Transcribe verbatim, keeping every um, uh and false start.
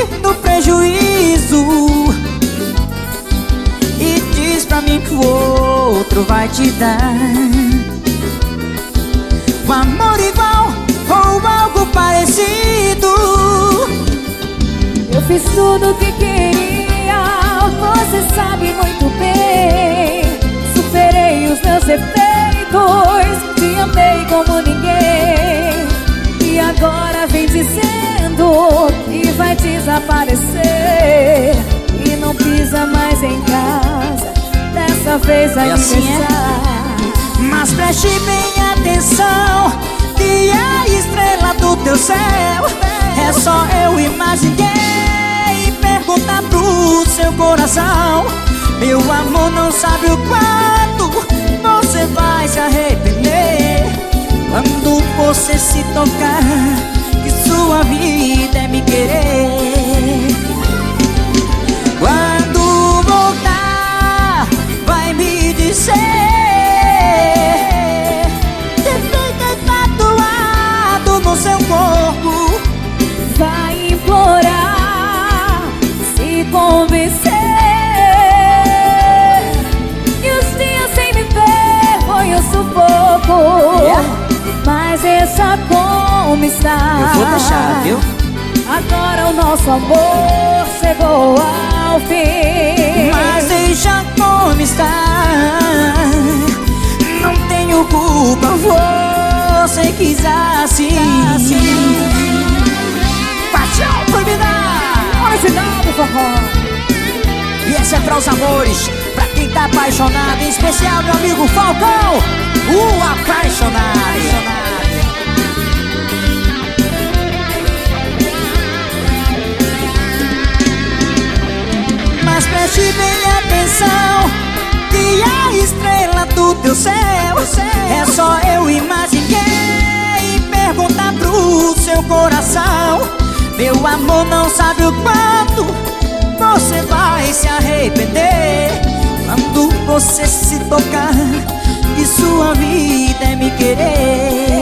no prejuízo e diz pra mim que o outro vai te dar um amor igual ou algo parecido. Eu fiz tudo o que queria, você sabe muito bem. Superei os meus defeitos, te amei como ninguém. E agora vem dizendo que vai desaparecer e não pisa mais em casa, dessa vez vai assim pensar. É. Mas preste bem atenção, que a estrela do teu céu é só eu e mais ninguém. Pergunta pro seu coração, meu amor não sabe o quanto você vai se arrepender quando você se tocar que sua vida é me querer. Quando voltar, vai me dizer que fica tatuado no seu corpo. Vai implorar, se convencer que os dias sem me ver foi um sufoco. Yeah. Mas deixa como está. Eu vou deixar, viu? Agora o nosso amor chegou ao fim. Mas deixa como está, não tenho culpa, você quis assim. Paixão proibida, Original do forró. e essa é pra os amores, pra quem tá apaixonado, em especial meu amigo Falcão, o apaixonado. Mas preste bem atenção, que a estrela do teu céu é só eu e mais ninguém. Pergunta pro seu coração, meu amor não sabe o quanto você vai se arrepender quando você se tocar que sua vida é me querer.